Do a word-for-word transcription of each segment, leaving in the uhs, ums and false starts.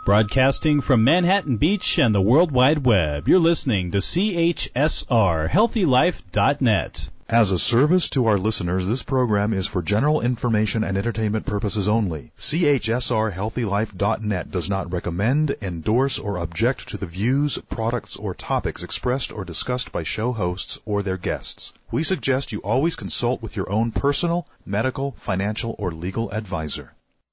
Broadcasting from Manhattan Beach and the World Wide Web, you're listening to C H S R Healthy Life dot net. As a service to our listeners, this program is for general information and entertainment purposes only. C H S R Healthy Life dot net does not recommend, endorse, or object to the views, products, or topics expressed or discussed by show hosts or their guests. We suggest you always consult with your own personal, medical, financial, or legal advisor.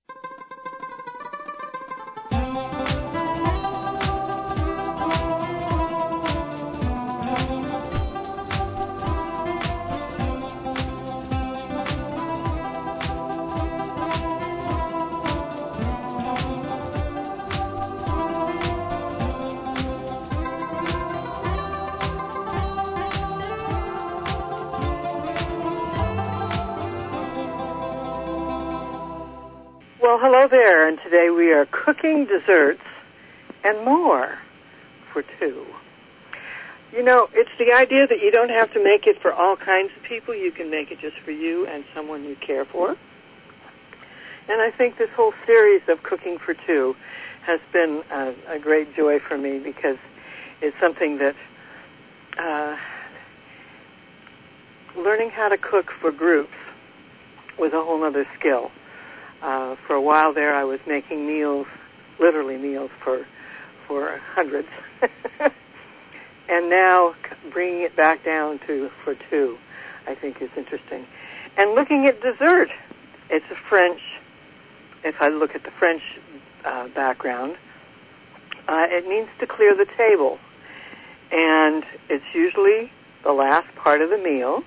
Well, hello there, and today we are cooking desserts and more for two. You know, it's the idea that you don't have to make it for all kinds of people. You can make it just for you and someone you care for. And I think this whole series of Cooking for Two has been a, a great joy for me because it's something that uh, learning how to cook for groups was a whole other skill. Uh, for a while there, I was making meals, literally meals for for hundreds, and now bringing it back down to for two, I think is interesting. And looking at dessert, it's a French. If I look at the French uh, background, uh, it means to clear the table, and it's usually the last part of the meal.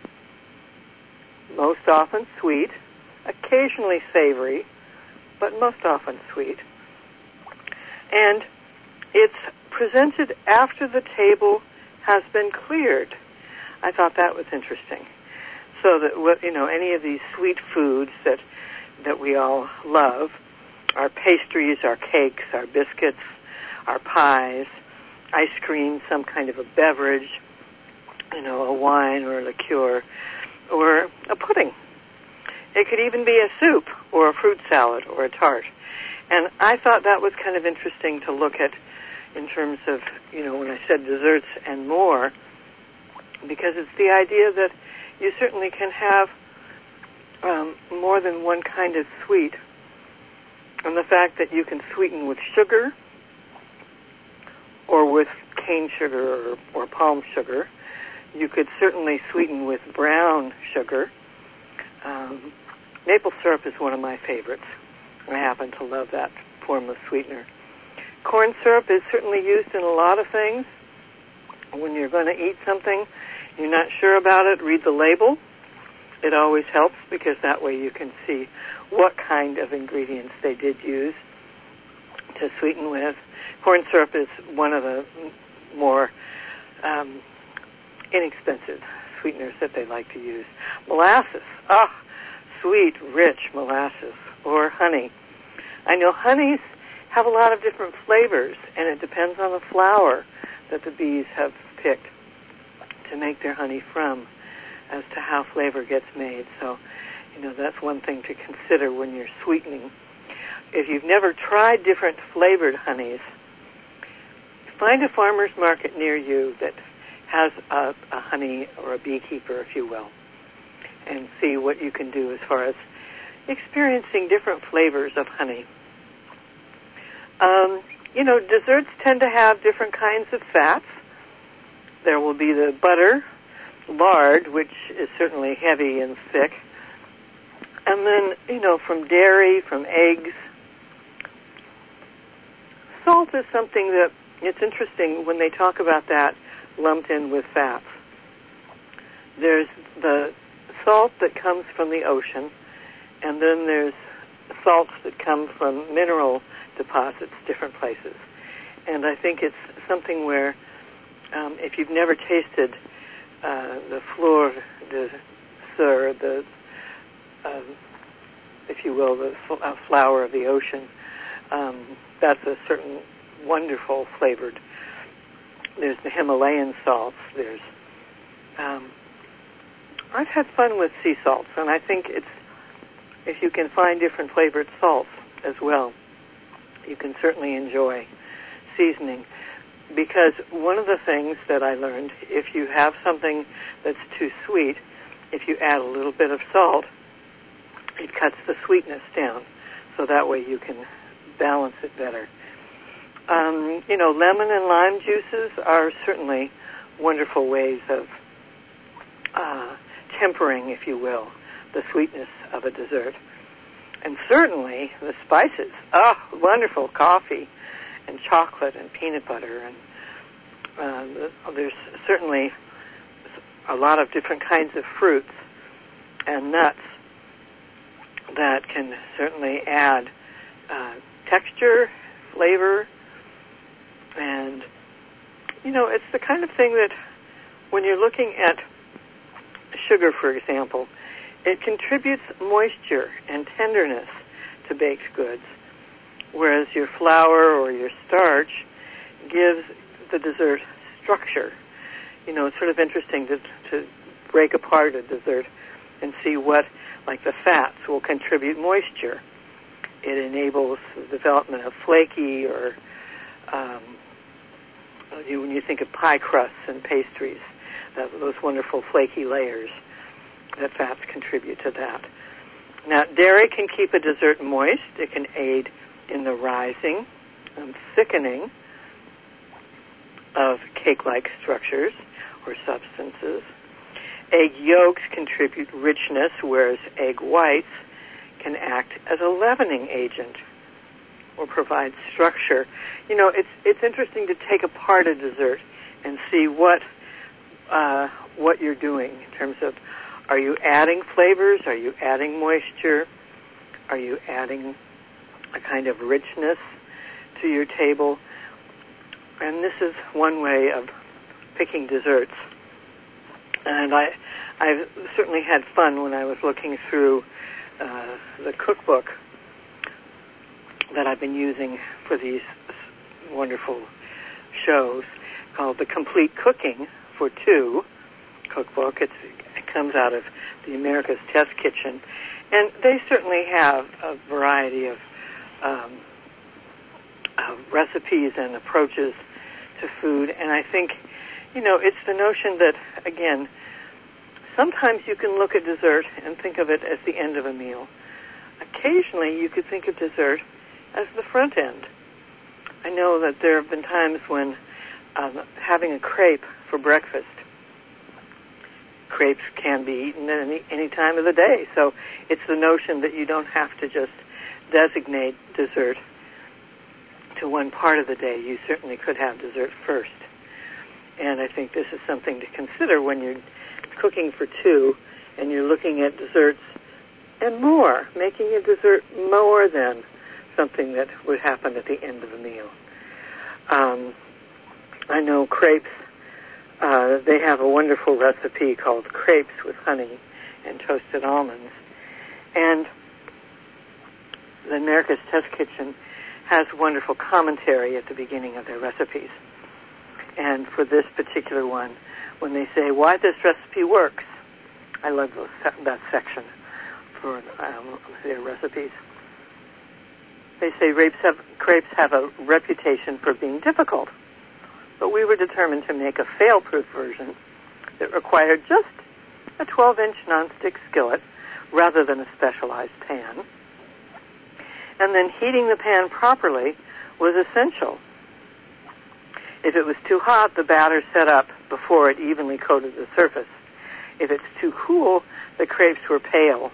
Most often sweet. Occasionally savory, but most often sweet. And it's presented after the table has been cleared. I thought that was interesting. So that, you know, any of these sweet foods that that we all love, our pastries, our cakes, our biscuits, our pies, ice cream, some kind of a beverage, you know, a wine or a liqueur, or a pudding. It could even be a soup or a fruit salad or a tart. And I thought that was kind of interesting to look at in terms of, you know, when I said desserts and more, because it's the idea that you certainly can have um, more than one kind of sweet. And the fact that you can sweeten with sugar or with cane sugar or, or palm sugar. You could certainly sweeten with brown sugar. Um, maple syrup is one of my favorites. I happen to love that form of sweetener. Corn syrup is certainly used in a lot of things. When you're going to eat something, you're not sure about it, read the label. It always helps because that way you can see what kind of ingredients they did use to sweeten with. Corn syrup is one of the more um, inexpensive sweeteners that they like to use. Molasses, ah, sweet, rich molasses, or honey. I know honeys have a lot of different flavors, and it depends on the flower that the bees have picked to make their honey from as to how flavor gets made. So, you know, that's one thing to consider when you're sweetening. If you've never tried different flavored honeys, find a farmer's market near you that has a, a honey or a beekeeper, if you will, and see what you can do as far as experiencing different flavors of honey. Um, you know, desserts tend to have different kinds of fats. There will be the butter, lard, which is certainly heavy and thick. And then, you know, from dairy, from eggs. Salt is something that, it's interesting when they talk about that lumped in with fats. There's the salt that comes from the ocean, and then there's salts that come from mineral deposits, different places. And I think it's something where um, if you've never tasted uh, the fleur de ser, the, uh, if you will, the f- uh, flower of the ocean, um, that's a certain wonderful flavored. There's the Himalayan salts. There's, um, I've had fun with sea salts, and I think it's, if you can find different flavored salts as well, you can certainly enjoy seasoning. Because one of the things that I learned, if you have something that's too sweet, if you add a little bit of salt, it cuts the sweetness down. So that way you can balance it better. Um, you know, lemon and lime juices are certainly wonderful ways of uh, tempering, if you will, the sweetness of a dessert. And certainly the spices. Oh, wonderful coffee and chocolate and peanut butter. And uh, there's certainly a lot of different kinds of fruits and nuts that can certainly add uh, texture, flavor, and, you know, it's the kind of thing that when you're looking at sugar, for example, it contributes moisture and tenderness to baked goods, whereas your flour or your starch gives the dessert structure. You know, it's sort of interesting to, to break apart a dessert and see what, like the fats, will contribute moisture. It enables the development of flaky or, um, you, when you think of pie crusts and pastries, uh, those wonderful flaky layers, that fats contribute to that. Now, dairy can keep a dessert moist. It can aid in the rising and thickening of cake-like structures or substances. Egg yolks contribute richness, whereas egg whites can act as a leavening agent or provide structure. You know, it's it's interesting to take apart a dessert and see what uh, what you're doing in terms of, are you adding flavors? Are you adding moisture? Are you adding a kind of richness to your table? And this is one way of picking desserts. And I, I've certainly had fun when I was looking through uh, the cookbook that I've been using for these wonderful shows, called The Complete Cooking for Two cookbook. It's, it comes out of the America's Test Kitchen. And they certainly have a variety of, um, of recipes and approaches to food. And I think, you know, it's the notion that, again, sometimes you can look at dessert and think of it as the end of a meal. Occasionally you could think of dessert as the front end. I know that there have been times when um, having a crepe for breakfast, crepes can be eaten at any, any time of the day. So it's the notion that you don't have to just designate dessert to one part of the day. You certainly could have dessert first. And I think this is something to consider when you're cooking for two and you're looking at desserts and more, making a dessert more than something that would happen at the end of a meal. Um, I know crepes, uh, they have a wonderful recipe called Crepes with Honey and Toasted Almonds. And the America's Test Kitchen has wonderful commentary at the beginning of their recipes. And for this particular one, when they say why this recipe works, I love those, that section for um, their recipes. They say crepes have, crepes have a reputation for being difficult, but we were determined to make a fail-proof version that required just a twelve-inch nonstick skillet rather than a specialized pan. And then heating the pan properly was essential. If it was too hot, the batter set up before it evenly coated the surface. If it's too cool, the crepes were pale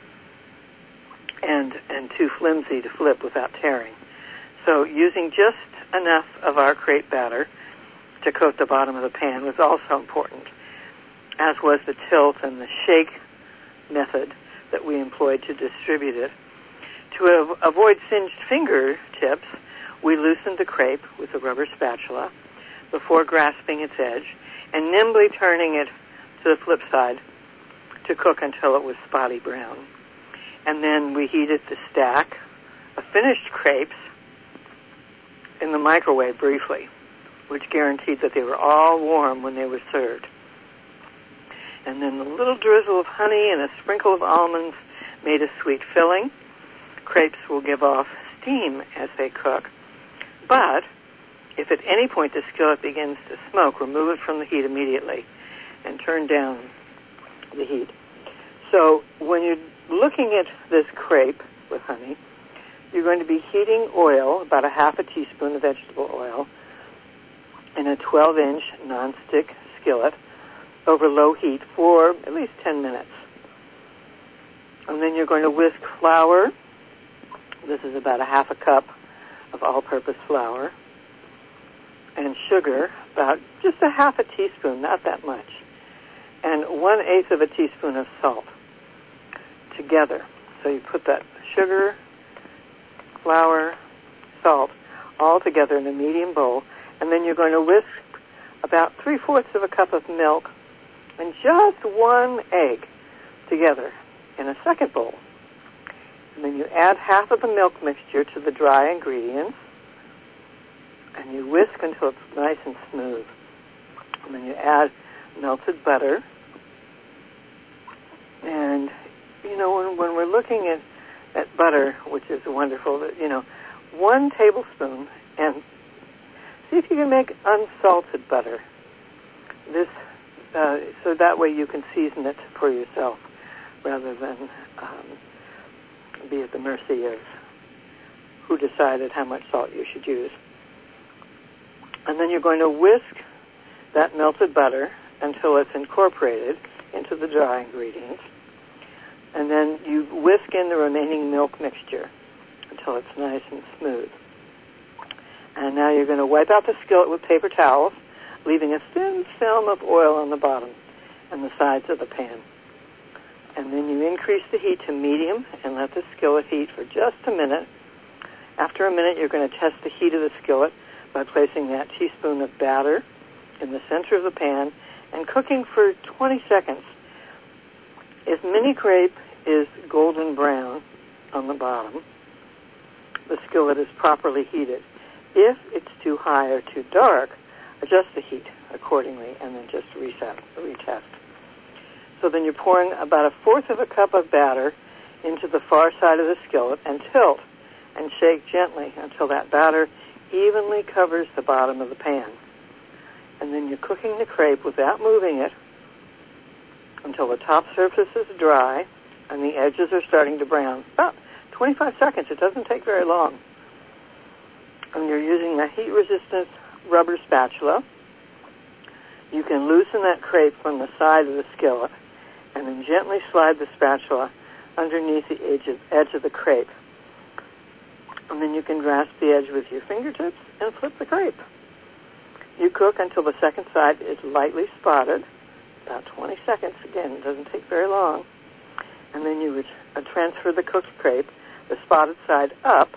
and, and too flimsy to flip without tearing. So using just enough of our crepe batter to coat the bottom of the pan was also important, as was the tilt and the shake method that we employed to distribute it. To av- avoid singed fingertips, we loosened the crepe with a rubber spatula before grasping its edge and nimbly turning it to the flip side to cook until it was spotty brown. And then we heated the stack of finished crepes in the microwave briefly, which guaranteed that they were all warm when they were served. And then a little drizzle of honey and a sprinkle of almonds made a sweet filling. Crepes will give off steam as they cook. But if at any point the skillet begins to smoke, remove it from the heat immediately and turn down the heat. So when you're looking at this crepe with honey, you're going to be heating oil, about a half a teaspoon of vegetable oil, in a twelve-inch nonstick skillet over low heat for at least ten minutes. And then you're going to whisk flour. This is about a half a cup of all-purpose flour. And sugar, about just a half a teaspoon, not that much. And one-eighth of a teaspoon of salt together. So you put that sugar, flour, salt, all together in a medium bowl. And then you're going to whisk about three-fourths of a cup of milk and just one egg together in a second bowl. And then you add half of the milk mixture to the dry ingredients, and you whisk until it's nice and smooth. And then you add melted butter. And, you know, when, when we're looking at, at butter, which is wonderful, that, you know, one tablespoon, and see if you can make unsalted butter. This, uh, so that way you can season it for yourself rather than um, be at the mercy of who decided how much salt you should use. And then you're going to whisk that melted butter until it's incorporated into the dry ingredients. And then you whisk in the remaining milk mixture until it's nice and smooth. And now you're going to wipe out the skillet with paper towels, leaving a thin film of oil on the bottom and the sides of the pan. And then you increase the heat to medium and let the skillet heat for just a minute. After a minute, you're going to test the heat of the skillet by placing that teaspoon of batter in the center of the pan and cooking for twenty seconds. If mini crepe is golden brown on the bottom, the skillet is properly heated. If it's too high or too dark, adjust the heat accordingly and then just reset, retest. So then you're pouring about a fourth of a cup of batter into the far side of the skillet and tilt and shake gently until that batter evenly covers the bottom of the pan. And then you're cooking the crepe without moving it until the top surface is dry and the edges are starting to brown. About twenty-five seconds. It doesn't take very long. And you're using a heat-resistant rubber spatula. You can loosen that crepe from the side of the skillet and then gently slide the spatula underneath the edge of, edge of the crepe. And then you can grasp the edge with your fingertips and flip the crepe. You cook until the second side is lightly spotted, about twenty seconds. Again, it doesn't take very long. And then you would uh, transfer the cooked crepe, the spotted side up,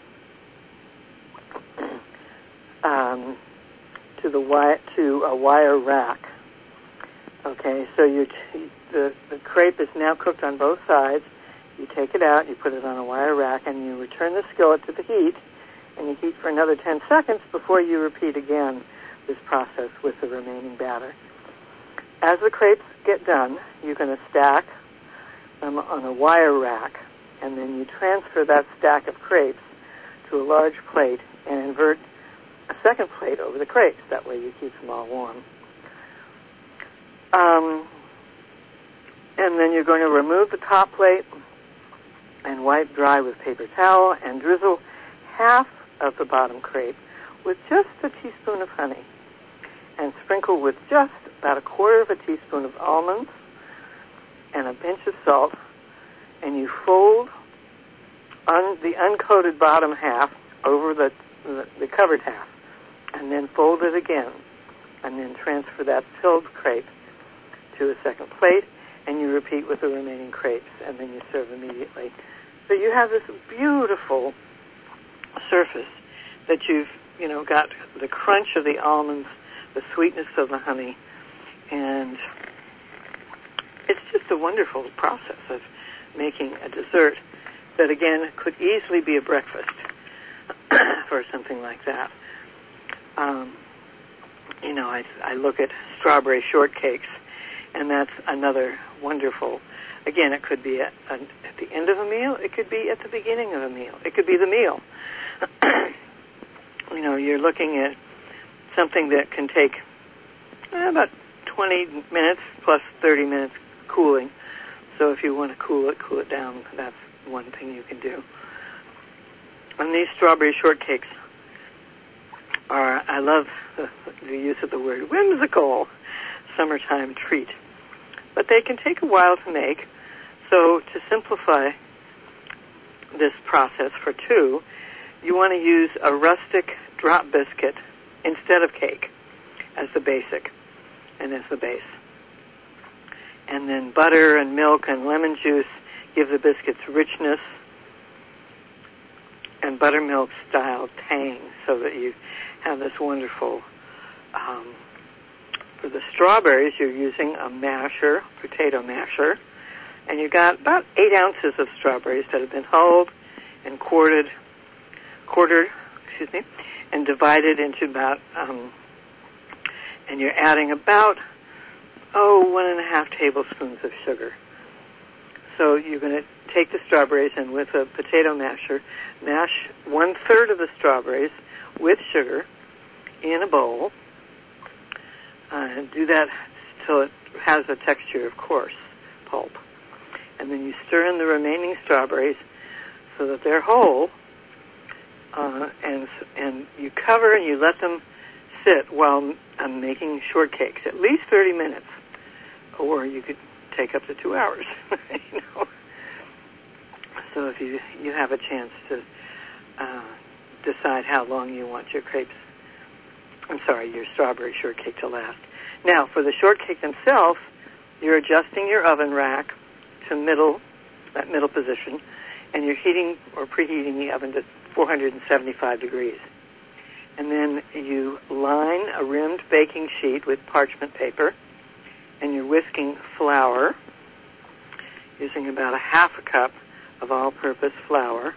um, to the wire, to a wire rack. Okay, so you t- the the crepe is now cooked on both sides. You take it out, you put it on a wire rack, and you return the skillet to the heat, and you heat for another ten seconds before you repeat again this process with the remaining batter. As the crepes get done, you're going to stack them on a wire rack, and then you transfer that stack of crepes to a large plate and invert a second plate over the crepes. That way you keep them all warm. Um, and then you're going to remove the top plate and wipe dry with paper towel and drizzle half of the bottom crepe with just a teaspoon of honey and sprinkle with just about a quarter of a teaspoon of almonds and a pinch of salt, and you fold on the uncoated bottom half over the, the, the covered half, and then fold it again, and then transfer that filled crepe to a second plate, and you repeat with the remaining crepes, and then you serve immediately. So you have this beautiful surface that you've, you know, got the crunch of the almonds, the sweetness of the honey, and it's just a wonderful process of making a dessert that, again, could easily be a breakfast for something like that. Um, you know, I, I look at strawberry shortcakes, and that's another wonderful Again, it could be at, at the end of a meal. It could be at the beginning of a meal. It could be the meal. You know, you're looking at something that can take eh, about twenty minutes plus thirty minutes cooling. So if you want to cool it, cool it down. That's one thing you can do. And these strawberry shortcakes are, I love the, the use of the word whimsical, summertime treat. But they can take a while to make. So to simplify this process for two, you want to use a rustic drop biscuit instead of cake as the basic and as the base. And then butter and milk and lemon juice give the biscuits richness and buttermilk style tang, so that you have this wonderful, um, for the strawberries you're using a masher, potato masher, and you've got about eight ounces of strawberries that have been hulled and quartered, quartered, excuse me, and divided into about, um, and you're adding about, oh, one and a half tablespoons of sugar. So you're going to take the strawberries and with a potato masher, mash one third of the strawberries with sugar in a bowl. Uh, and do that till it has a texture of coarse pulp. And then you stir in the remaining strawberries so that they're whole, uh, and and you cover and you let them sit while I'm making shortcakes, at least thirty minutes, or you could take up to two hours. You know. So if you you have a chance to uh, decide how long you want your crepes, I'm sorry, your strawberry shortcake to last. Now, for the shortcake themselves, you're adjusting your oven rack to middle, that middle position, and you're heating or preheating the oven to four hundred seventy-five degrees. And then you line a rimmed baking sheet with parchment paper, and you're whisking flour, using about a half a cup of all-purpose flour.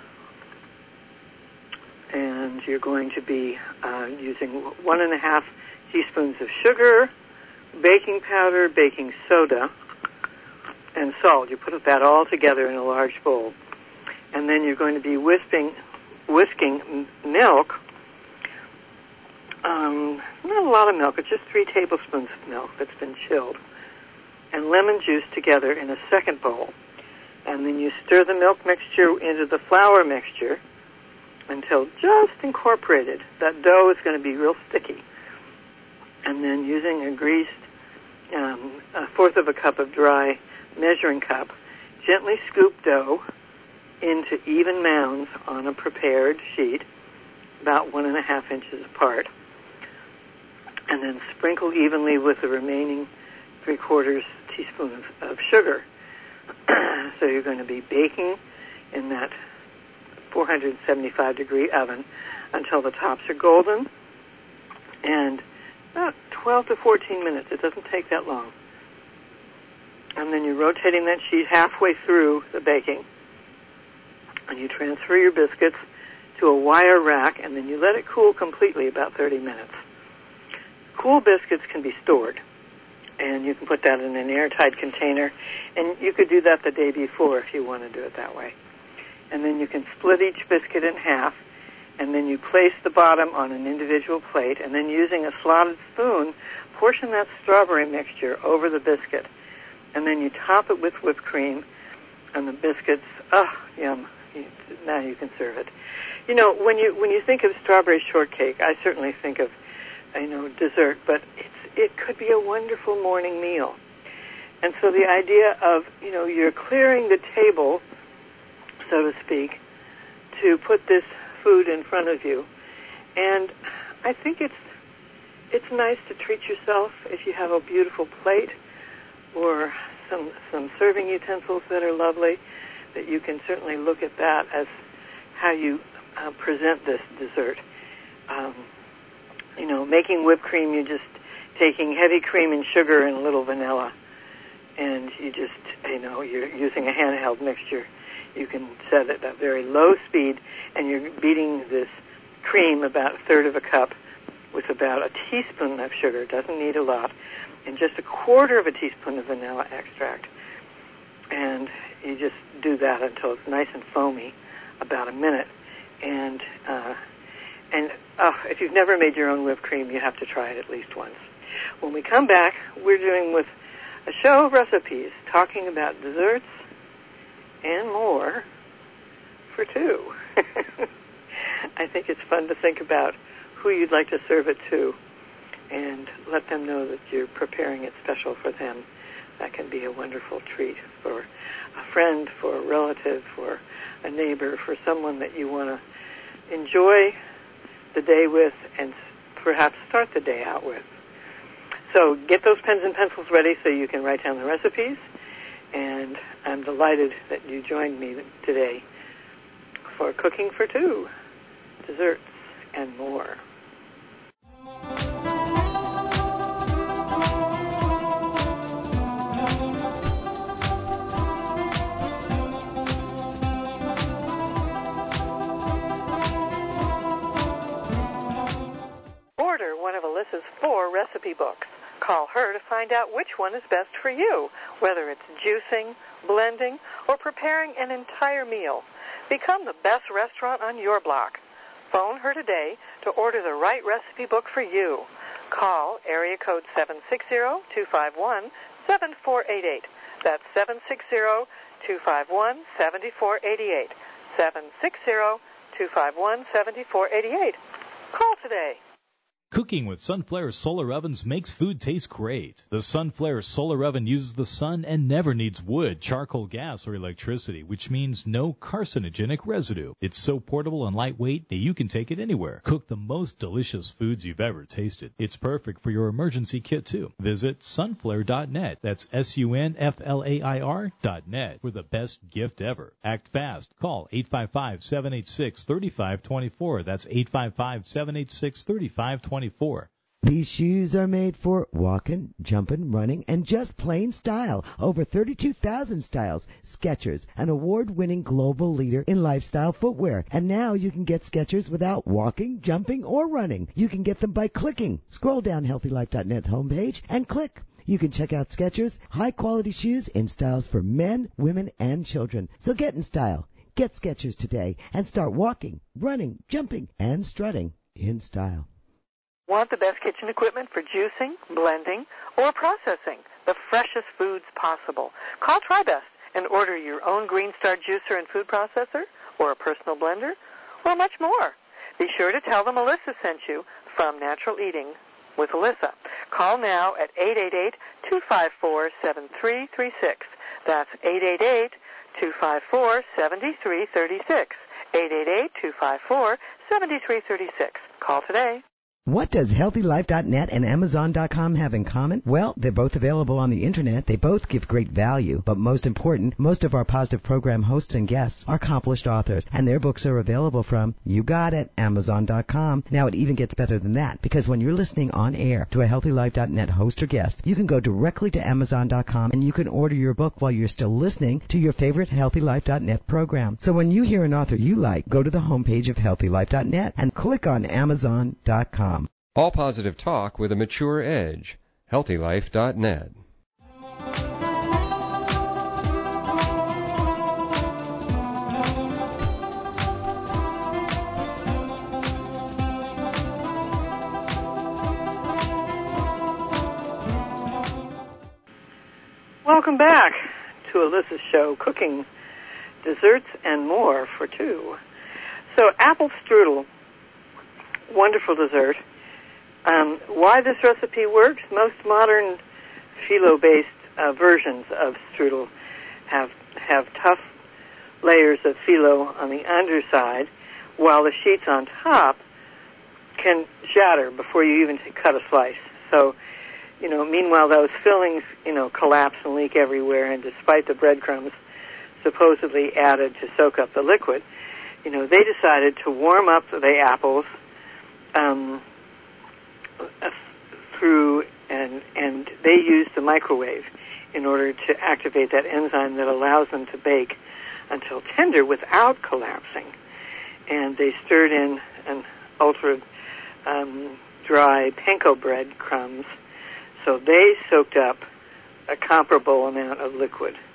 And you're going to be uh, using one and a half teaspoons of sugar, baking powder, baking soda, and salt. You put that all together in a large bowl. And then you're going to be whisking, whisking m- milk, um, not a lot of milk, it's just three tablespoons of milk that's been chilled, and lemon juice together in a second bowl. And then you stir the milk mixture into the flour mixture until just incorporated. That dough is going to be real sticky. And then using a greased um, a fourth of a cup of dry measuring cup, gently scoop dough into even mounds on a prepared sheet, about one and a half inches apart, and then sprinkle evenly with the remaining three quarters teaspoon of, of sugar. So you're going to be baking in that four hundred seventy-five degree oven until the tops are golden, and about twelve to fourteen minutes. It doesn't take that long. And then you're rotating that sheet halfway through the baking, and you transfer your biscuits to a wire rack, and then you let it cool completely, about thirty minutes. Cool biscuits can be stored, and you can put that in an airtight container, and you could do that the day before if you want to do it that way. And then you can split each biscuit in half, and then you place the bottom on an individual plate, and then using a slotted spoon, portion that strawberry mixture over the biscuit, and then you top it with whipped cream, and the biscuits, oh, yum, now you can serve it. You know, when you when you think of strawberry shortcake, I certainly think of, you know, dessert, but it's it could be a wonderful morning meal. And so the idea of, you know, you're clearing the table, so to speak, to put this food in front of you. And I think it's it's nice to treat yourself if you have a beautiful plate or some some serving utensils that are lovely, that you can certainly look at that as how you uh, present this dessert. Um, you know, making whipped cream, you're just taking heavy cream and sugar and a little vanilla, and you just, you know, you're using a handheld mixture. You can set it at very low speed, and you're beating this cream about a third of a cup with about a teaspoon of sugar. It doesn't need a lot, and just a quarter of a teaspoon of vanilla extract. and you just do that until it's nice and foamy, about a minute. And uh, and uh, if you've never made your own whipped cream, you have to try it at least once. When we come back, we're doing with a show of recipes, talking about desserts and more for two. I think it's fun to think about who you'd like to serve it to and let them know that you're preparing it special for them. That can be a wonderful treat for a friend, for a relative, for a neighbor, for someone that you want to enjoy the day with and perhaps start the day out with. So get those pens and pencils ready so you can write down the recipes. And I'm delighted that you joined me today for Cooking for Two, desserts and more. Order one of Alyssa's four recipe books. Call her to find out which one is best for you, whether it's juicing, blending, or preparing an entire meal. Become the best restaurant on your block. Phone her today to order the right recipe book for you. Call area code seven six zero, two five one, seven four eight eight. That's seven six zero, two five one, seven four eight eight. seven six zero, two five one, seven four eight eight. Call today. Cooking with Sunflare solar ovens makes food taste great. The Sunflare solar oven uses the sun and never needs wood, charcoal, gas, or electricity, which means no carcinogenic residue. It's so portable and lightweight that you can take it anywhere. Cook the most delicious foods you've ever tasted. It's perfect for your emergency kit, too. Visit sunflare dot net. That's S U N F L A I R dot net for the best gift ever. Act fast. Call eight five five, seven eight six, three five two four. That's eight five five, seven eight six, three five two four. These shoes are made for walking, jumping, running, and just plain style. Over thirty-two thousand styles. Skechers, an award-winning global leader in lifestyle footwear. And now you can get Skechers without walking, jumping, or running. You can get them by clicking. Scroll down healthy life dot net's homepage and click. You can check out Skechers, high-quality shoes in styles for men, women, and children. So get in style. Get Skechers today and start walking, running, jumping, and strutting in style. Want the best kitchen equipment for juicing, blending, or processing the freshest foods possible? Call TriBest and order your own Green Star juicer and food processor, or a personal blender, or much more. Be sure to tell them Alyssa sent you from Natural Eating with Alyssa. Call now at eight eight eight, two five four, seven three three six. That's eight eight eight, two five four, seven three three six. eight eight eight, two five four, seven three three six. Call today. What does healthy life dot net and amazon dot com have in common? Well, they're both available on the Internet. They both give great value. But most important, most of our positive program hosts and guests are accomplished authors, and their books are available from, you got it, amazon dot com. Now, it even gets better than that, because when you're listening on air to a healthy life dot net host or guest, you can go directly to amazon dot com and you can order your book while you're still listening to your favorite healthy life dot net program. So when you hear an author you like, go to the homepage of healthy life dot net and click on amazon dot com. All positive talk with a mature edge. healthy life dot net. Welcome back to Alyssa's show, Cooking, Desserts, and More for Two. So apple strudel, wonderful dessert. Um, why this recipe works? Most modern phyllo-based uh, versions of strudel have have tough layers of phyllo on the underside, while the sheets on top can shatter before you even cut a slice. So, you know, meanwhile those fillings, you know, collapse and leak everywhere, and despite the breadcrumbs supposedly added to soak up the liquid, you know, they decided to warm up the apples um, through, and and they used the microwave in order to activate that enzyme that allows them to bake until tender without collapsing. And they stirred in an ultra um, dry panko bread crumbs, so they soaked up a comparable amount of liquid.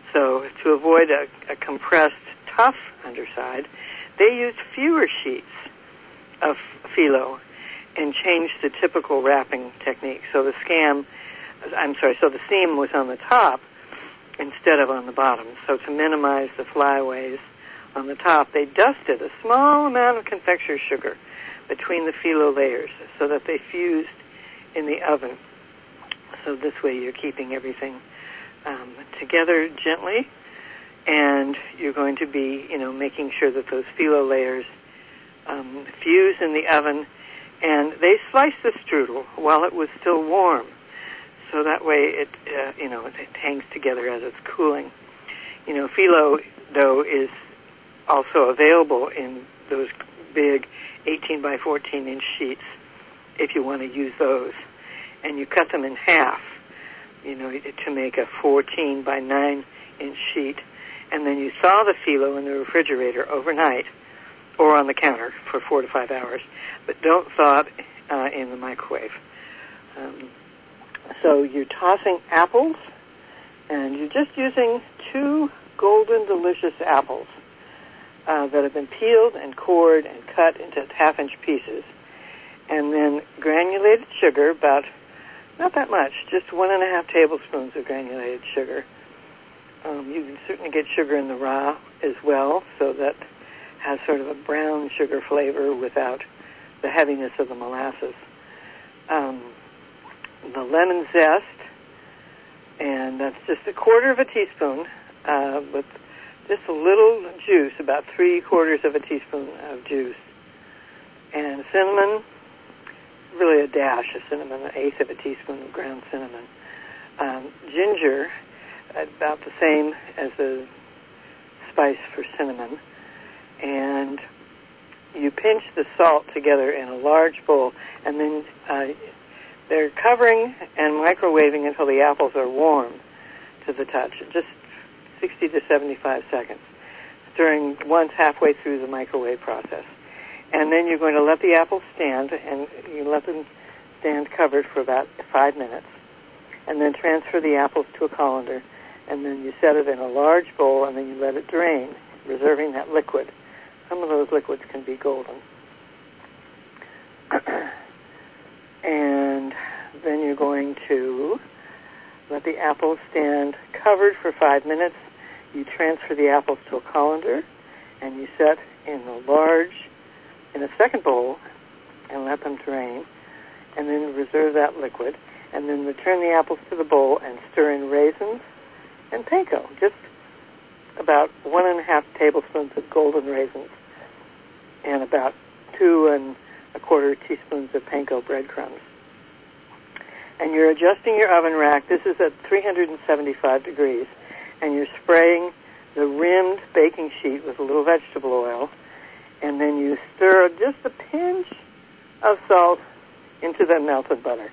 So to avoid a, a compressed, tough underside, they used fewer sheets of phyllo and changed the typical wrapping technique. So the scam, I'm sorry, so the seam was on the top instead of on the bottom. So to minimize the flyaways on the top, they dusted a small amount of confectioner's sugar between the phyllo layers so that they fused in the oven. So this way you're keeping everything um, together gently, and you're going to be, you know, making sure that those phyllo layers um, fuse in the oven. And they sliced the strudel while it was still warm, so that way it, uh, you know, it, it hangs together as it's cooling. You know, phyllo dough is also available in those big eighteen by fourteen inch sheets if you want to use those. And you cut them in half, you know, to make a fourteen by nine inch sheet. And then you thaw the phyllo in the refrigerator overnight or on the counter for four to five hours. But don't thaw it uh, in the microwave. Um, so you're tossing apples, and you're just using two golden delicious apples uh, that have been peeled and cored and cut into half-inch pieces. And then granulated sugar, about, not that much, just one and a half tablespoons of granulated sugar. Um, you can certainly get sugar in the raw as well, so that has sort of a brown sugar flavor without the heaviness of the molasses. Um, the lemon zest, and that's just a quarter of a teaspoon uh, with just a little juice, about three quarters of a teaspoon of juice. And cinnamon, really a dash of cinnamon, an eighth of a teaspoon of ground cinnamon. Um, ginger, about the same as the spice for cinnamon. And you pinch the salt together in a large bowl, and then uh, they're covering and microwaving until the apples are warm to the touch, just sixty to seventy-five seconds, stirring once halfway through the microwave process. And then you're going to let the apples stand, and you let them stand covered for about five minutes, and then transfer the apples to a colander, and then you set it in a large bowl, and then you let it drain, reserving that liquid. Some of those liquids can be golden. And then you're going to let the apples stand covered for five minutes. You transfer the apples to a colander, and you set in a large, in a second bowl, and let them drain, and then reserve that liquid, and then return the apples to the bowl and stir in raisins and panko, just about one and a half tablespoons of golden raisins and about two and a quarter teaspoons of panko breadcrumbs. And you're adjusting your oven rack. This is at three hundred seventy-five degrees, and you're spraying the rimmed baking sheet with a little vegetable oil, and then you stir just a pinch of salt into the melted butter.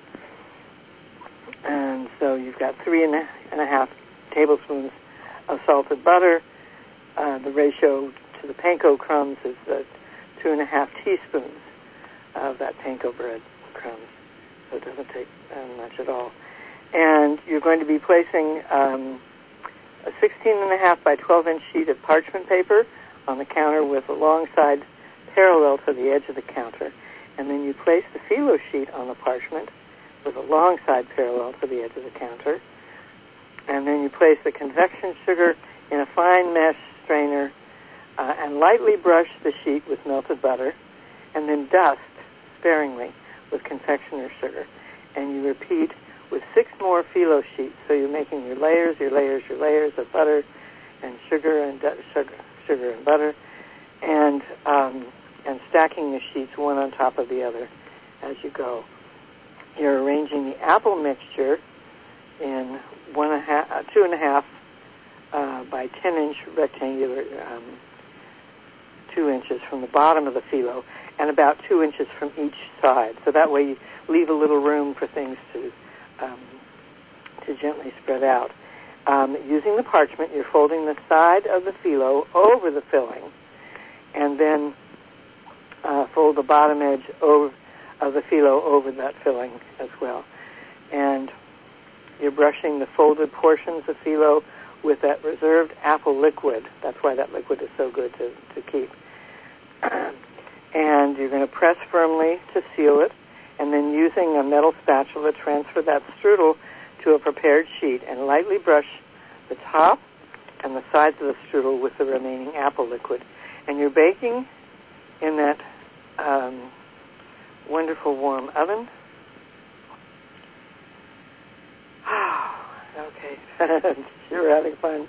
And so you've got three and a, and a half tablespoons of salted butter. Uh, the ratio to the panko crumbs is uh, two and a half teaspoons of that panko bread crumbs. So it doesn't take uh, much at all. And you're going to be placing um, a sixteen and a half by twelve inch sheet of parchment paper on the counter with a long side parallel to the edge of the counter. And then you place the phyllo sheet on the parchment with a long side parallel to the edge of the counter. And then you place the convection sugar in a fine mesh strainer uh, and lightly brush the sheet with melted butter, and then dust sparingly with confectioner's sugar. And you repeat with six more phyllo sheets. So you're making your layers, your layers, your layers of butter and sugar and du- sugar, sugar and butter, and um, and stacking the sheets one on top of the other as you go. You're arranging the apple mixture in one and a half, uh, two and a half uh, by ten inch rectangular, um, two inches from the bottom of the phyllo, and about two inches from each side. So that way you leave a little room for things to um, to gently spread out. Um, using the parchment, you're folding the side of the phyllo over the filling, and then uh, fold the bottom edge over of the phyllo over that filling as well. And you're brushing the folded portions of phyllo with that reserved apple liquid. That's why that liquid is so good to, to keep. And you're going to press firmly to seal it, and then using a metal spatula, transfer that strudel to a prepared sheet and lightly brush the top and the sides of the strudel with the remaining apple liquid. And you're baking in that um, wonderful warm oven. Okay, you're having fun.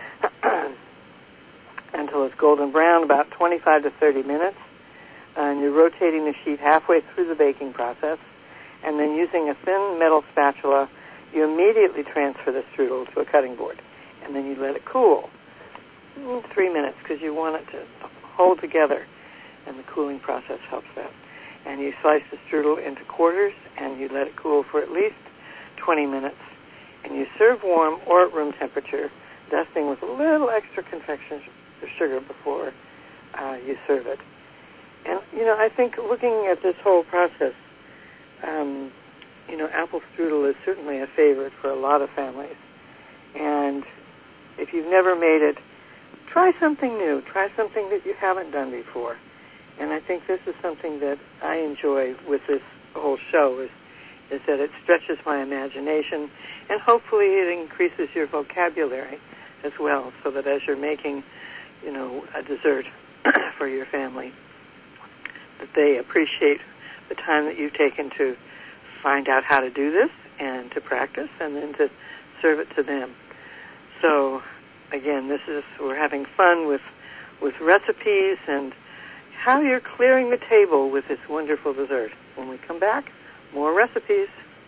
Until it's golden brown, about twenty-five to thirty minutes. And you're rotating the sheet halfway through the baking process. And then using a thin metal spatula, you immediately transfer the strudel to a cutting board. And then you let it cool. Three minutes, because you want it to hold together. And the cooling process helps that. And you slice the strudel into quarters, and you let it cool for at least twenty minutes. And you serve warm or at room temperature, dusting with a little extra confection sugar before uh, you serve it. And, you know, I think looking at this whole process, um, you know, apple strudel is certainly a favorite for a lot of families. And if you've never made it, try something new. Try something that you haven't done before. And I think this is something that I enjoy with this whole show is, is that it stretches my imagination, and hopefully it increases your vocabulary as well, so that as you're making, you know, a dessert for your family, that they appreciate the time that you've taken to find out how to do this and to practice and then to serve it to them. So, again, this is, we're having fun with, with recipes and how you're clearing the table with this wonderful dessert. When we come back, more recipes.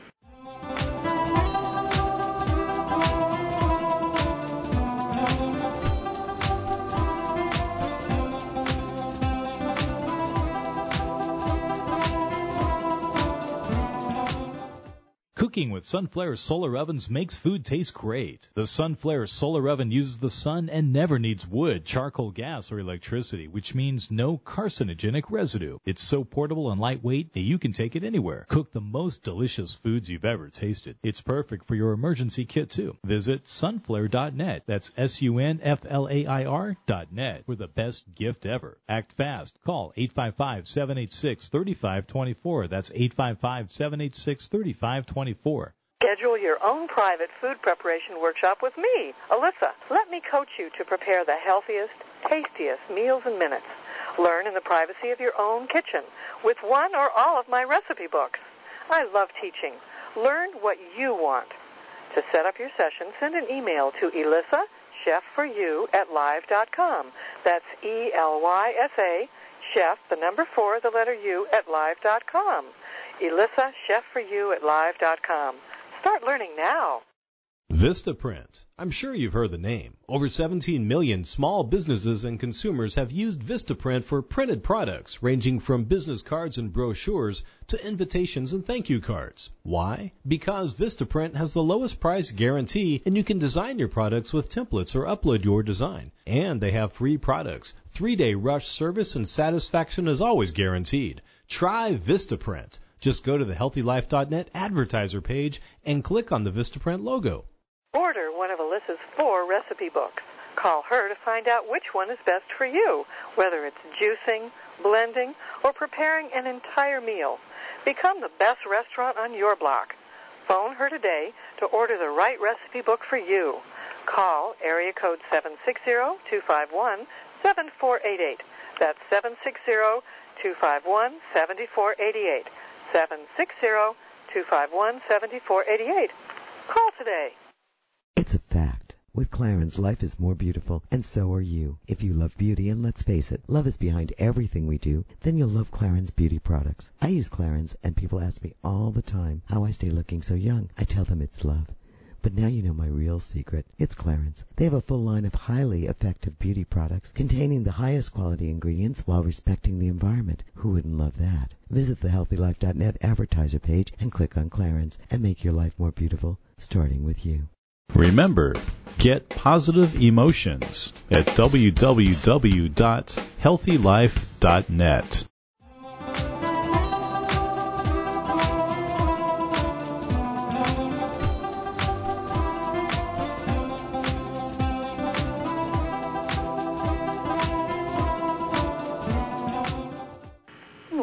Cooking with Sunflare solar ovens makes food taste great. The Sunflare solar oven uses the sun and never needs wood, charcoal, gas, or electricity, which means no carcinogenic residue. It's so portable and lightweight that you can take it anywhere. Cook the most delicious foods you've ever tasted. It's perfect for your emergency kit, too. Visit sunflare dot net. That's S U N F L A I R dot net for the best gift ever. Act fast. Call eight five five, seven eight six, three five two four. That's eight five five, seven eight six, three five two four. Schedule your own private food preparation workshop with me, Alyssa. Let me coach you to prepare the healthiest, tastiest meals in minutes. Learn in the privacy of your own kitchen with one or all of my recipe books. I love teaching. Learn what you want. To set up your session, send an email to Elyssa, chef for you at live dot com. That's E L Y S A, chef, the number four, the letter U, at live dot com. Elyssa, chef for you at live dot com. Start learning now. Vistaprint. I'm sure you've heard the name. Over seventeen million small businesses and consumers have used Vistaprint for printed products, ranging from business cards and brochures to invitations and thank you cards. Why? Because Vistaprint has the lowest price guarantee, and you can design your products with templates or upload your design. And they have free products. Three-day rush service and satisfaction is always guaranteed. Try Vistaprint. Just go to the healthy life dot net advertiser page and click on the Vistaprint logo. Order one of Alyssa's four recipe books. Call her to find out which one is best for you, whether it's juicing, blending, or preparing an entire meal. Become the best restaurant on your block. Phone her today to order the right recipe book for you. Call area code seven six zero, two five one, seven four eight eight. That's seven six zero, two five one, seven four eight eight. seven six zero, two five one, seven four eight eight. Call today. It's a fact. With Clarins, life is more beautiful, and so are you. If you love beauty, and let's face it, love is behind everything we do, then you'll love Clarins beauty products. I use Clarins, and people ask me all the time how I stay looking so young. I tell them it's love. But now you know my real secret. It's Clarins. They have a full line of highly effective beauty products containing the highest quality ingredients while respecting the environment. Who wouldn't love that? Visit the healthy life dot net advertiser page and click on Clarins and make your life more beautiful, starting with you. Remember, get positive emotions at w w w dot healthy life dot net.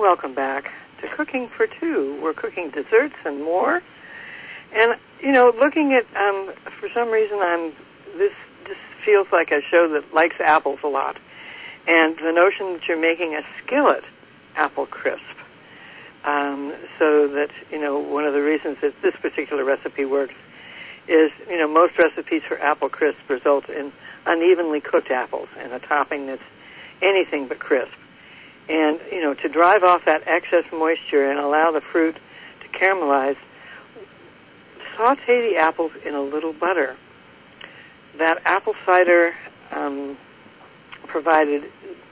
welcome back to Cooking for Two. We're cooking desserts and more. And, you know, looking at, um, for some reason, I'm this this feels like a show that likes apples a lot. And the notion that you're making a skillet apple crisp. Um, so that, you know, one of the reasons that this particular recipe works is, you know, most recipes for apple crisp result in unevenly cooked apples and a topping that's anything but crisp. And, you know, to drive off that excess moisture and allow the fruit to caramelize, saute the apples in a little butter. That apple cider um, provided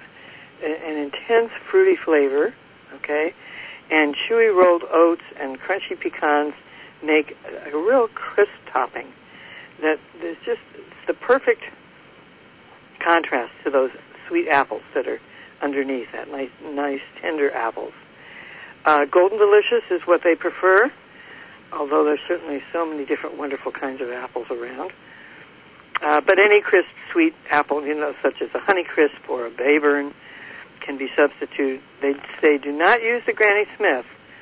an intense fruity flavor, okay, and chewy rolled oats and crunchy pecans make a real crisp topping that is just it's the perfect contrast to those sweet apples that are underneath, that nice, nice tender apples. Uh, Golden Delicious is what they prefer, although there's certainly so many different wonderful kinds of apples around. Uh, but any crisp, sweet apple, you know, such as a Honeycrisp or a Bayburn, can be substituted. They say do not use the Granny Smith.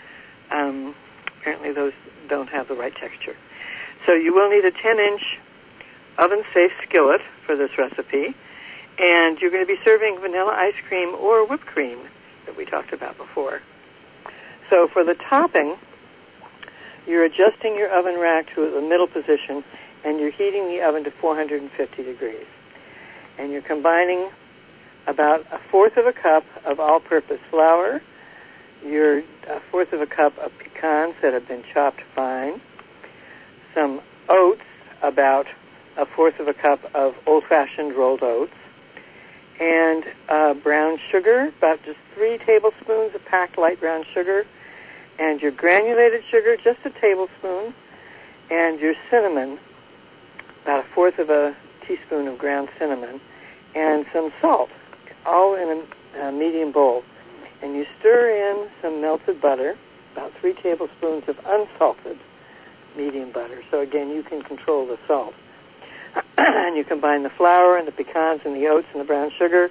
Um, apparently those don't have the right texture. So you will need a ten-inch oven-safe skillet for this recipe, and you're going to be serving vanilla ice cream or whipped cream that we talked about before. So for the topping, you're adjusting your oven rack to the middle position, and you're heating the oven to four hundred fifty degrees. And you're combining about a fourth of a cup of all-purpose flour, your a fourth of a cup of pecans that have been chopped fine, some oats, about a fourth of a cup of old-fashioned rolled oats, and uh, brown sugar, about just three tablespoons of packed light brown sugar, and your granulated sugar, just a tablespoon, and your cinnamon, about a fourth of a teaspoon of ground cinnamon, and some salt, all in a, a medium bowl. And you stir in some melted butter, about three tablespoons of unsalted medium butter. So again, you can control the salt. And you combine the flour and the pecans and the oats and the brown sugar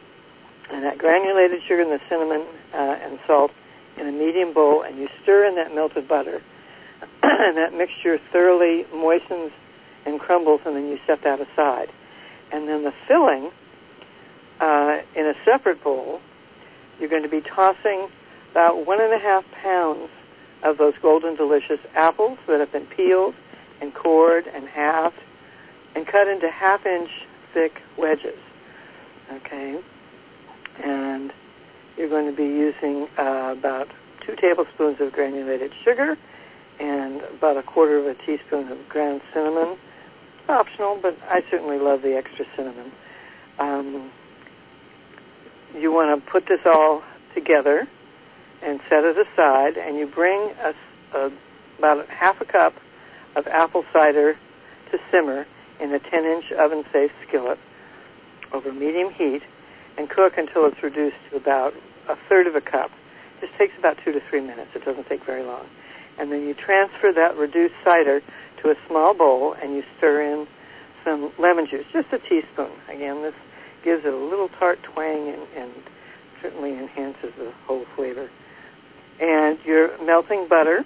and that granulated sugar and the cinnamon uh, and salt in a medium bowl, and you stir in that melted butter. And that mixture thoroughly moistens and crumbles, and then you set that aside. And then the filling, uh, in a separate bowl, you're going to be tossing about one and a half pounds of those Golden Delicious apples that have been peeled and cored and halved and cut into half-inch thick wedges, okay? And you're going to be using uh, about two tablespoons of granulated sugar and about a quarter of a teaspoon of ground cinnamon. Optional, but I certainly love the extra cinnamon. Um, you want to put this all together and set it aside, and you bring a, a, about a half a cup of apple cider to simmer in a ten-inch oven-safe skillet over medium heat and cook until it's reduced to about a third of a cup. This takes about two to three minutes. It doesn't take very long. And then you transfer that reduced cider to a small bowl, and you stir in some lemon juice, just a teaspoon. Again, this gives it a little tart twang and, and certainly enhances the whole flavor. And your melting butter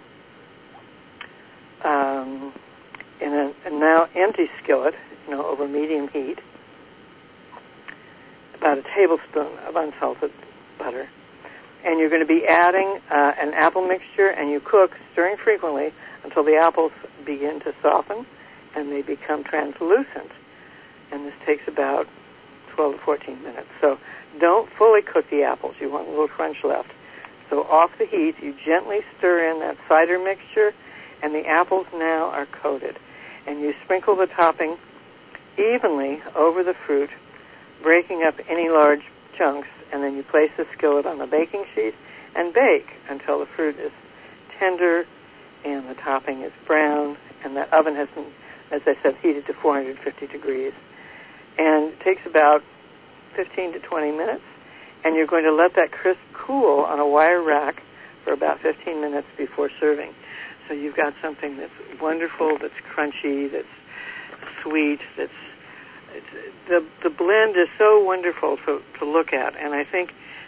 um, in a, a now empty skillet, you know, over medium heat, about a tablespoon of unsalted butter. And you're going to be adding uh, an apple mixture, and you cook, stirring frequently, until the apples begin to soften and they become translucent. And this takes about twelve to fourteen minutes. So don't fully cook the apples. You want a little crunch left. So off the heat, you gently stir in that cider mixture, and the apples now are coated. And you sprinkle the topping evenly over the fruit, breaking up any large chunks, and then you place the skillet on the baking sheet and bake until the fruit is tender and the topping is brown, and that oven has been, as I said, heated to four hundred fifty degrees. And it takes about fifteen to twenty minutes, and you're going to let that crisp cool on a wire rack for about fifteen minutes before serving. So you've got something that's wonderful, that's crunchy, that's sweet, that's it's, the the blend is so wonderful to, to look at, and I think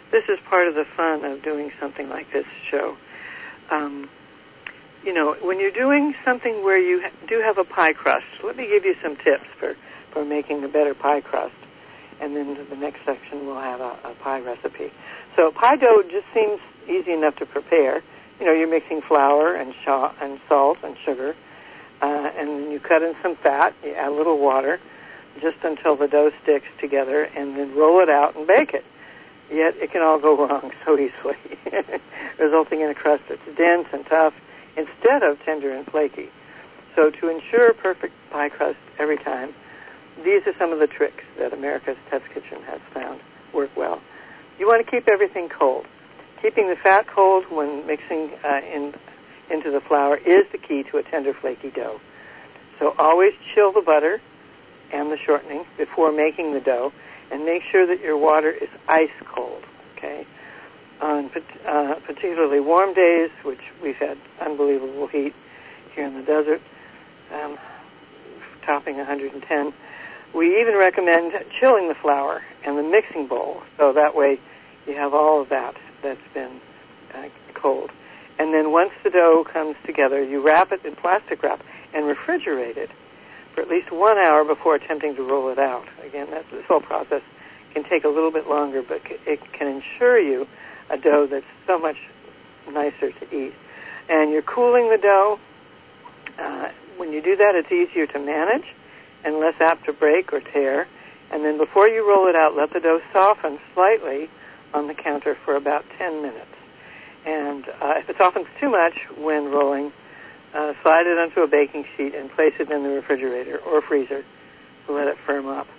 this is part of the fun of doing something like this show. Um, you know, when you're doing something where you ha- do have a pie crust, let me give you some tips for, for making a better pie crust. And then in the next section we'll have a, a pie recipe. So pie dough just seems easy enough to prepare. You know, you're mixing flour and, sh- and salt and sugar, uh, and then you cut in some fat, you add a little water, just until the dough sticks together, and then roll it out and bake it. Yet it can all go wrong so easily, resulting in a crust that's dense and tough instead of tender and flaky. So to ensure perfect pie crust every time, these are some of the tricks that America's Test Kitchen has found work well. You want to keep everything cold. Keeping the fat cold when mixing uh, in, into the flour is the key to a tender, flaky dough. So always chill the butter and the shortening before making the dough, and make sure that your water is ice cold, okay? On uh, particularly warm days, which we've had unbelievable heat here in the desert, um, topping one hundred ten, we even recommend chilling the flour and the mixing bowl, so that way you have all of that that's been uh, cold. And then once the dough comes together, you wrap it in plastic wrap and refrigerate it for at least one hour before attempting to roll it out. Again, that, this whole process can take a little bit longer, but it can ensure you a dough that's so much nicer to eat. And you're cooling the dough. Uh, when you do that, it's easier to manage and less apt to break or tear. And then before you roll it out, let the dough soften slightly on the counter for about ten minutes. And uh, if it softens too much when rolling, uh, slide it onto a baking sheet and place it in the refrigerator or freezer to let it firm up.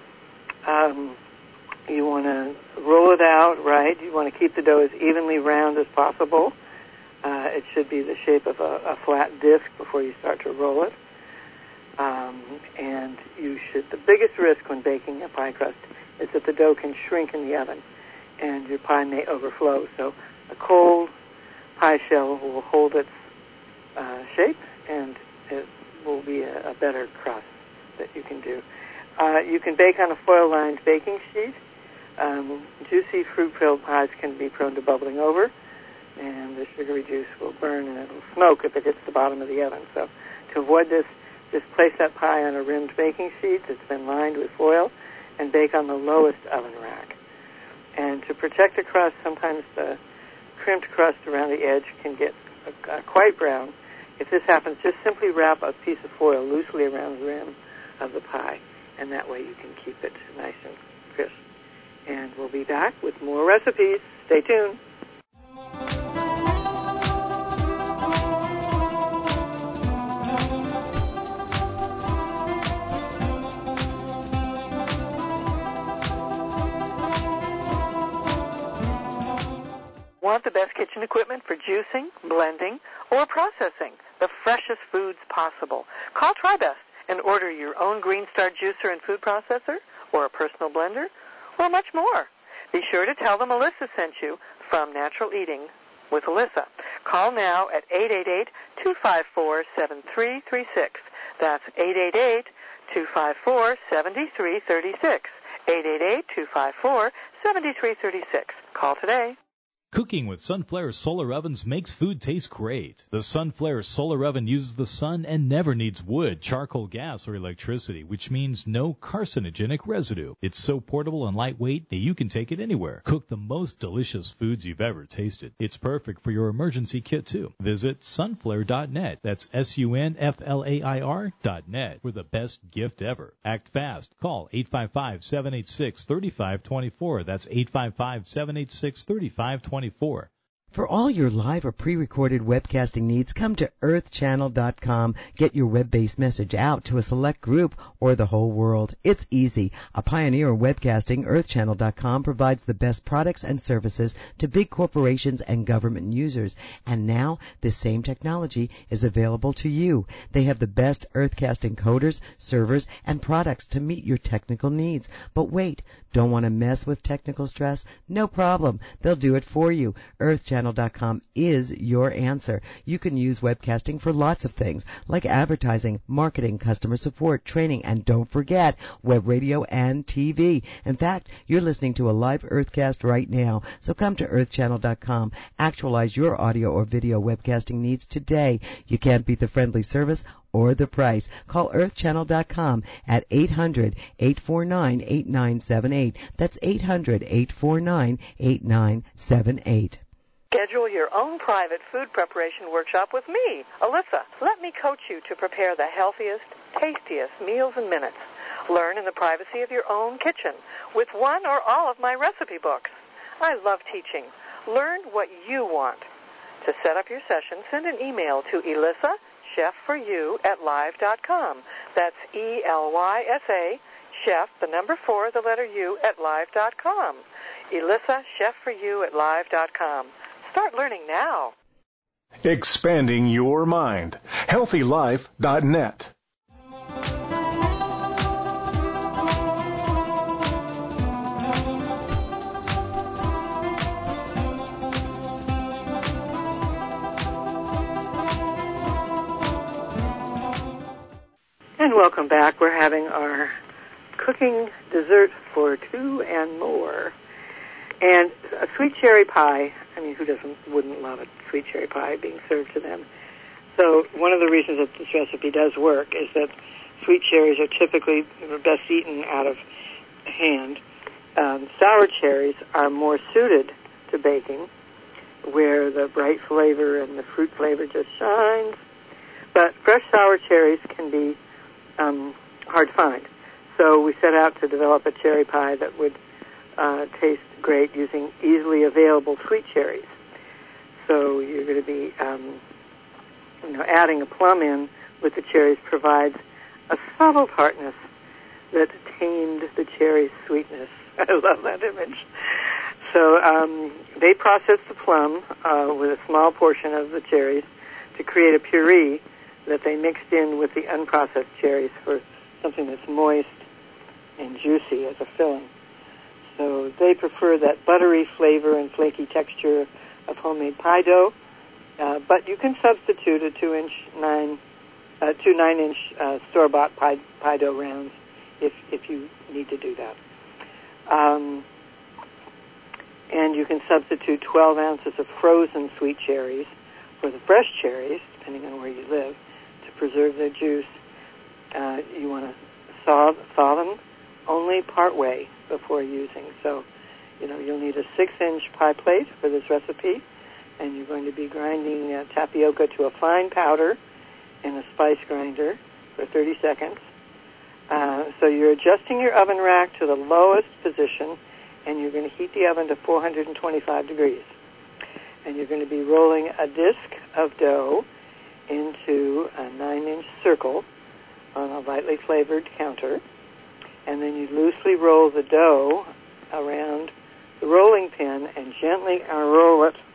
Um, you want to roll it out right. You want to keep the dough as evenly round as possible. Uh, it should be the shape of a, a flat disc before you start to roll it. Um, and you should, the biggest risk when baking a pie crust is that the dough can shrink in the oven and your pie may overflow. So a cold pie shell will hold its uh, shape, and it will be a, a better crust that you can do. Uh, you can bake on a foil-lined baking sheet. Um, juicy fruit-filled pies can be prone to bubbling over, and the sugary juice will burn and it'll smoke if it hits the bottom of the oven. So to avoid this, just place that pie on a rimmed baking sheet that's been lined with foil and bake on the lowest oven rack. And to protect the crust, sometimes the crimped crust around the edge can get uh, quite brown. If this happens, just simply wrap a piece of foil loosely around the rim of the pie, and that way you can keep it nice and crisp. And we'll be back with more recipes. Stay tuned. Want the best kitchen equipment for juicing, blending, or processing the freshest foods possible? Call TriBest and order your own Green Star juicer and food processor, or a personal blender, or much more. Be sure to tell them Alyssa sent you from Natural Eating with Alyssa. Call now at eight eight eight, two five four, seven three three six. That's eight eight eight, two five four, seven three three six. eight eight eight, two five four, seven three three six. Call today. Cooking with Sunflare solar ovens makes food taste great. The Sunflare solar oven uses the sun and never needs wood, charcoal, gas, or electricity, which means no carcinogenic residue. It's so portable and lightweight that you can take it anywhere. Cook the most delicious foods you've ever tasted. It's perfect for your emergency kit, too. Visit sunflare dot net. That's S U N F L A I R dot net for the best gift ever. Act fast. Call eight five five, seven eight six, three five two four. That's eight five five, seven eight six, three five two four. For all your live or pre-recorded webcasting needs, come to earth channel dot com. Get your web-based message out to a select group or the whole world. It's easy. A pioneer in webcasting, earth channel dot com provides the best products and services to big corporations and government users. And now this same technology is available to you. They have the best Earthcast encoders, servers, and products to meet your technical needs. But wait, don't want to mess with technical stress? No problem. They'll do it for you. earth channel channel dot com is your answer. You can use webcasting for lots of things, like advertising, marketing, customer support, training, and don't forget, web radio and T V. In fact, you're listening to a live Earthcast right now, so come to earth channel dot com. Actualize your audio or video webcasting needs today. You can't beat the friendly service or the price. Call earth channel dot com at eight hundred, eight four nine, eight nine seven eight. That's eight hundred, eight four nine, eight nine seven eight. Schedule your own private food preparation workshop with me, Alyssa. Let me coach you to prepare the healthiest, tastiest meals in minutes. Learn in the privacy of your own kitchen with one or all of my recipe books. I love teaching. Learn what you want. To set up your session, send an email to Elyssa Chef for You at live dot com. That's E L Y S A, chef, the number four, the letter U, at live dot com. Elyssa Chef for You at live dot com. Start learning now. Expanding your mind. healthy life dot net. And welcome back. We're having our cooking dessert for two and more. And a sweet cherry pie, I mean, who doesn't, wouldn't love a sweet cherry pie being served to them? So one of the reasons that this recipe does work is that sweet cherries are typically best eaten out of hand. Um, sour cherries are more suited to baking, where the bright flavor and the fruit flavor just shines. But fresh sour cherries can be um, hard to find. So we set out to develop a cherry pie that would uh, taste great using easily available sweet cherries. So you're going to be, um, you know, adding a plum in with the cherries provides a subtle tartness that tamed the cherry's sweetness. I love that image. So um, they process the plum uh, with a small portion of the cherries to create a puree that they mixed in with the unprocessed cherries for something that's moist and juicy as a filling. So they prefer that buttery flavor and flaky texture of homemade pie dough, uh, but you can substitute a two-inch nine, uh, two nine-inch uh, store-bought pie, pie dough rounds if if you need to do that. Um, and you can substitute twelve ounces of frozen sweet cherries for the fresh cherries, depending on where you live, to preserve their juice. Uh, you want to thaw, thaw them only part way before using. So, you know, you'll need a six-inch pie plate for this recipe, and you're going to be grinding uh, tapioca to a fine powder in a spice grinder for thirty seconds. Uh, so you're adjusting your oven rack to the lowest position, and you're going to heat the oven to four hundred twenty-five degrees. And you're going to be rolling a disc of dough into a nine-inch circle on a lightly flavored counter. And then you loosely roll the dough around the rolling pin and gently unroll it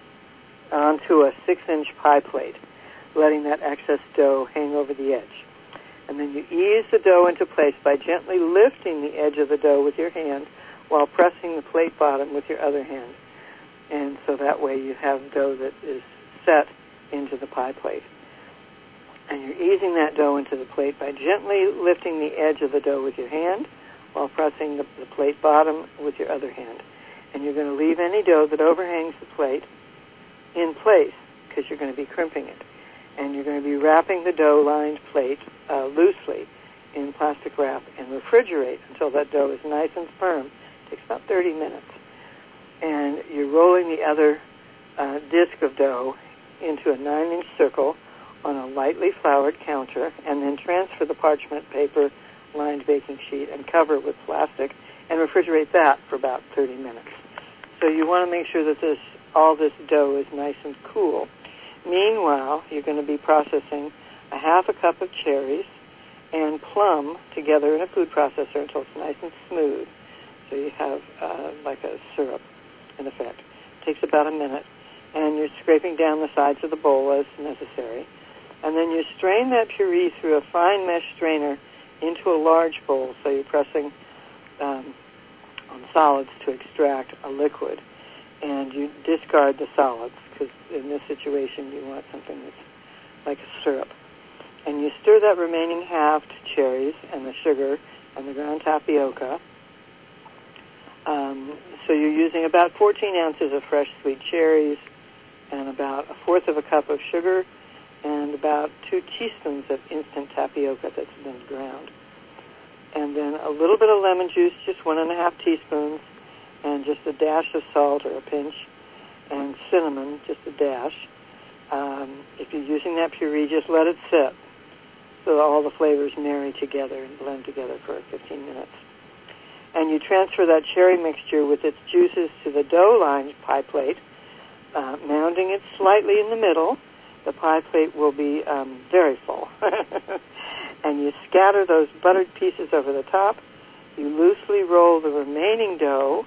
onto a six-inch pie plate, letting that excess dough hang over the edge. And then you ease the dough into place by gently lifting the edge of the dough with your hand while pressing the plate bottom with your other hand. And so that way you have dough that is set into the pie plate. And you're easing that dough into the plate by gently lifting the edge of the dough with your hand while pressing the, the plate bottom with your other hand. And you're going to leave any dough that overhangs the plate in place because you're going to be crimping it. And you're going to be wrapping the dough-lined plate uh, loosely in plastic wrap and refrigerate until that dough is nice and firm. It takes about thirty minutes. And you're rolling the other uh, disc of dough into a nine-inch circle on a lightly floured counter, and then transfer the parchment paper lined baking sheet and cover it with plastic and refrigerate that for about thirty minutes. So you want to make sure that this all this dough is nice and cool. Meanwhile, you're going to be processing a half a cup of cherries and plum together in a food processor until it's nice and smooth. So you have uh, like a syrup, in effect. It takes about a minute, and you're scraping down the sides of the bowl as necessary. And then you strain that puree through a fine mesh strainer into a large bowl, so you're pressing um, on solids to extract a liquid. and you discard the solids, because in this situation you want something that's like a syrup. And you stir that remaining halved cherries and the sugar and the ground tapioca. Um, so you're using about fourteen ounces of fresh sweet cherries and about a fourth of a cup of sugar and about two teaspoons of instant tapioca that's been ground. And then a little bit of lemon juice, just one and a half teaspoons, and just a dash of salt or a pinch, and cinnamon, just a dash. Um, if you're using that puree, just let it sit so that all the flavors marry together and blend together for fifteen minutes. And you transfer that cherry mixture with its juices to the dough-lined pie plate, uh, mounding it slightly in the middle. The pie plate will be um, very full. And you scatter those buttered pieces over the top. You loosely roll the remaining dough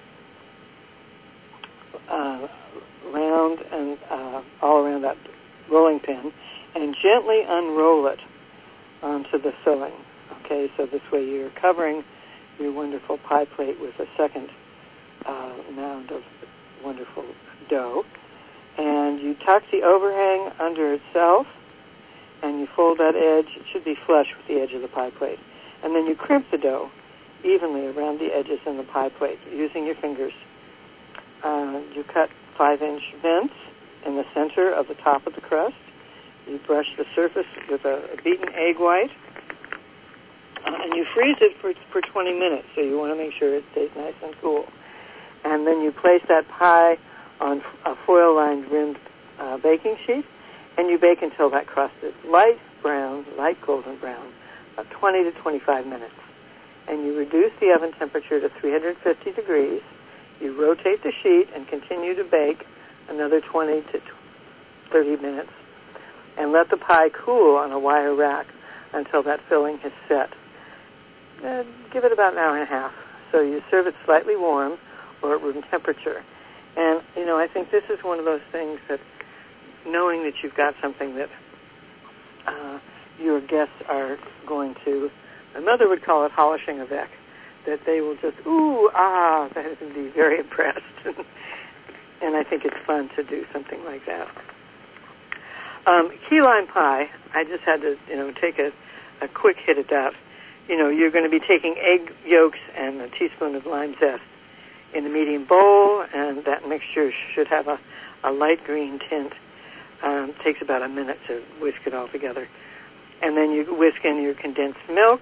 uh, round and uh, all around that rolling pin, and gently unroll it onto the filling. Okay, so this way you're covering your wonderful pie plate with a second uh, mound of wonderful dough. And you tuck the overhang under itself, and you fold that edge. It should be flush with the edge of the pie plate. And then you crimp the dough evenly around the edges in the pie plate using your fingers. Uh, you cut five-inch vents in the center of the top of the crust. You brush the surface with a, a beaten egg white, uh, and you freeze it for, for twenty minutes, so you want to make sure it stays nice and cool. And then you place that pie on a foil-lined rimmed uh, baking sheet, and you bake until that crust is light brown, light golden brown, about twenty to twenty-five minutes. And you reduce the oven temperature to three hundred fifty degrees. You rotate the sheet and continue to bake another twenty to thirty minutes, and let the pie cool on a wire rack until that filling has set. Uh, give it about an hour and a half. So you serve it slightly warm or at room temperature. And, you know, I think this is one of those things that, knowing that you've got something that uh, your guests are going to, my mother would call it holishing avec, that they will just, ooh, ah, that is indeed very impressed. And I think it's fun to do something like that. Um, key lime pie, I just had to, you know, take a, a quick hit at that. You know, you're going to be taking egg yolks and a teaspoon of lime zest in a medium bowl, and that mixture should have a, a light green tint. Um, it takes about a minute to whisk it all together. And then you whisk in your condensed milk,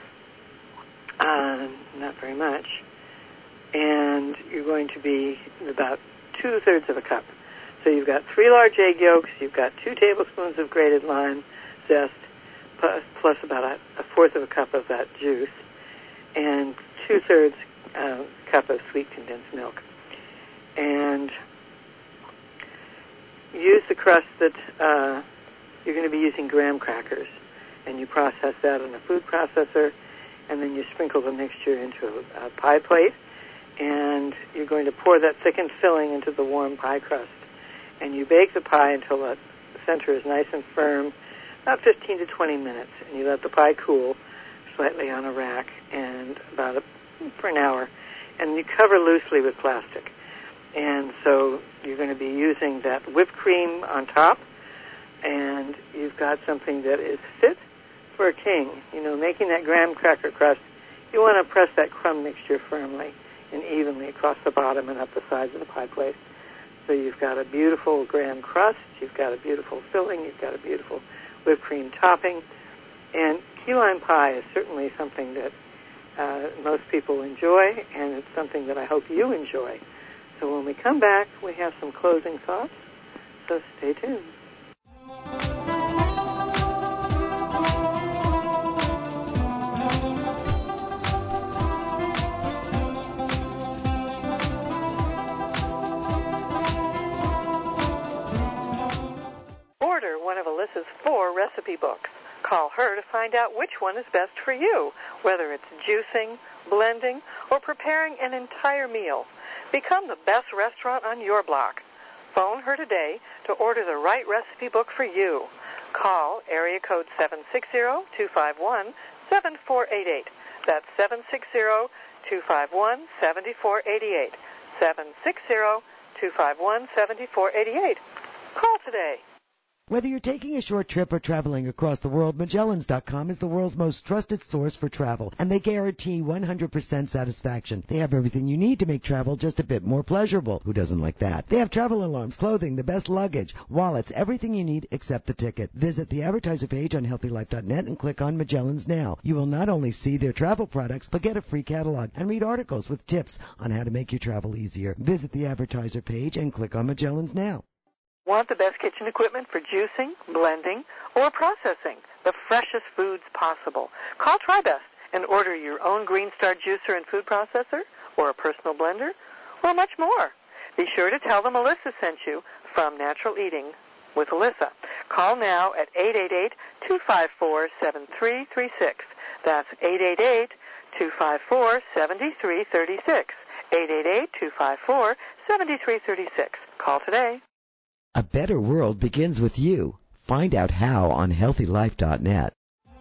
uh, not very much, and you're going to be about two-thirds of a cup. So you've got three large egg yolks, you've got two tablespoons of grated lime zest, plus, plus about a, a fourth of a cup of that juice, and two-thirds uh, cup of sweet condensed milk. And use the crust that uh, you're going to be using graham crackers, and you process that in a food processor, and then you sprinkle the mixture into a, a pie plate, and you're going to pour that thickened filling into the warm pie crust. And you bake the pie until the center is nice and firm, about fifteen to twenty minutes, and you let the pie cool slightly on a rack and about a, for an hour, and you cover loosely with plastic. And so you're going to be using that whipped cream on top, and you've got something that is fit for a king. You know, making that graham cracker crust, you want to press that crumb mixture firmly and evenly across the bottom and up the sides of the pie plate. So you've got a beautiful graham crust, you've got a beautiful filling, you've got a beautiful whipped cream topping, and key lime pie is certainly something that uh, most people enjoy, and it's something that I hope you enjoy. So when we come back, we have some closing thoughts, so stay tuned. Order one of Alyssa's four recipe books. Call her to find out which one is best for you, whether it's juicing, blending, or preparing an entire meal. Become the best restaurant on your block. Phone her today to order the right recipe book for you. Call area code seven six zero, two five one, seven four eight eight. That's seven six zero, two five one, seven four eight eight. seven six zero, two five one, seven four eight eight. Call today. Whether you're taking a short trip or traveling across the world, Magellans dot com is the world's most trusted source for travel, and they guarantee one hundred percent satisfaction. They have everything you need to make travel just a bit more pleasurable. Who doesn't like that? They have travel alarms, clothing, the best luggage, wallets, everything you need except the ticket. Visit the advertiser page on healthy life dot net and click on Magellans now. You will not only see their travel products, but get a free catalog and read articles with tips on how to make your travel easier. Visit the advertiser page and click on Magellans now. Want the best kitchen equipment for juicing, blending, or processing the freshest foods possible? Call TriBest and order your own Green Star juicer and food processor, or a personal blender, or much more. Be sure to tell them Alyssa sent you from Natural Eating with Alyssa. Call now at eight eight eight, two five four, seven three three six. That's eight eight eight, two five four, seven three three six. eight eight eight, two five four, seven three three six. Call today. A better world begins with you. Find out how on healthy life dot net.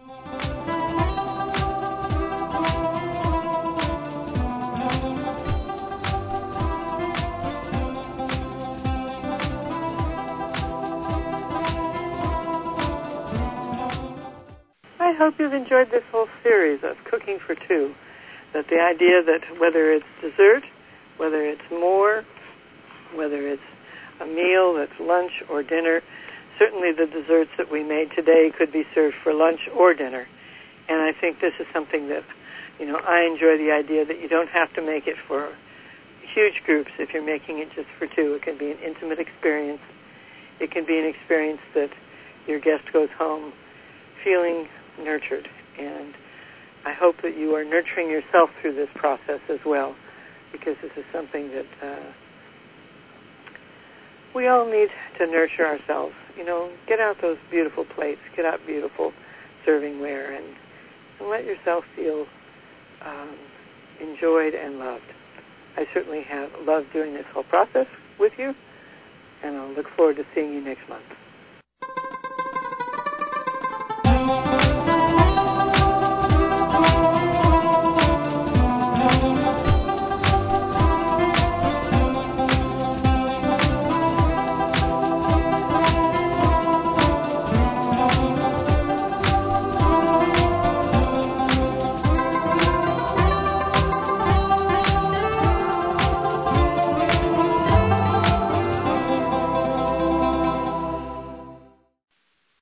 I hope you've enjoyed this whole series of Cooking for Two. That the idea that whether it's dessert, whether it's more, whether it's a meal that's lunch or dinner, certainly the desserts that we made today could be served for lunch or dinner. And I think this is something that, you know, I enjoy the idea that you don't have to make it for huge groups if you're making it just for two. It can be an intimate experience. It can be an experience that your guest goes home feeling nurtured. And I hope that you are nurturing yourself through this process as well, because this is something that uh, we all need to nurture ourselves. You know, get out those beautiful plates, get out beautiful servingware, and, and let yourself feel um, enjoyed and loved. I certainly have loved doing this whole process with you, and I'll look forward to seeing you next month.